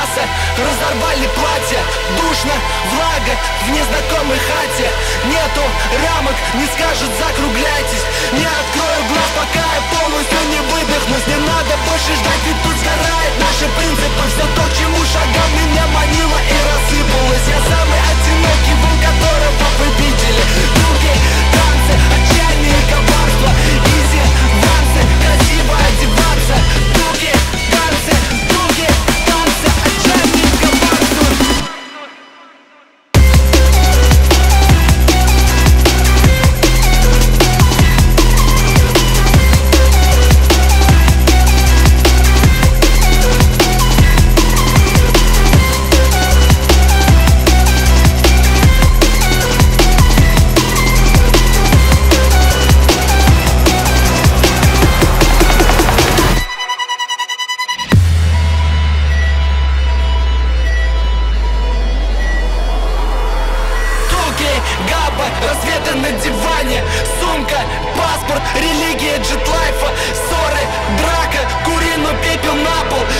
мясо, разорвали платья. Душно, влага в незнакомой хате. Нету рамок, не скажут закругляйтесь. Не открою глаз, пока я полностью не выдохнусь. Не надо больше ждать, ведь тут сгорает наши принципы. Все то, к чему шагал, меня манило и рассыпалось. Я самый одинокий, вон которого вы видели. Дуги, танцы, отчаяние коварство. Изи, танцы, красиво одеваться. Дуги, танцы, отчаяние коварство. Габа, рассветы на диване. Сумка, паспорт, религия джетлайфа. Ссоры, драка, курину, пепел на пол.